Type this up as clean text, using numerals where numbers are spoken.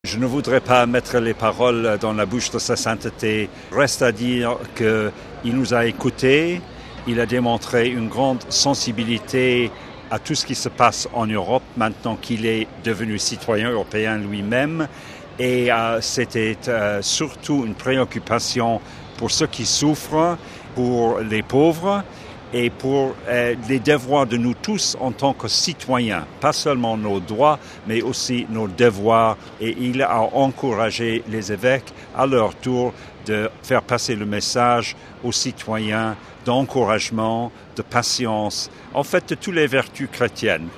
Je ne voudrais pas mettre les paroles dans la bouche de sa sainteté. Reste à dire qu'il nous a écoutés, il a démontré une grande sensibilité à tout ce qui se passe en Europe maintenant qu'il est devenu citoyen européen lui-même. Et c'était surtout une préoccupation pour ceux qui souffrent, pour les pauvres et pour les devoirs de nous tous en tant que citoyens. Pas seulement nos droits, mais aussi nos devoirs. Et il a encouragé les évêques à leur tour de faire passer le message aux citoyens d'encouragement, de patience, en fait de toutes les vertus chrétiennes.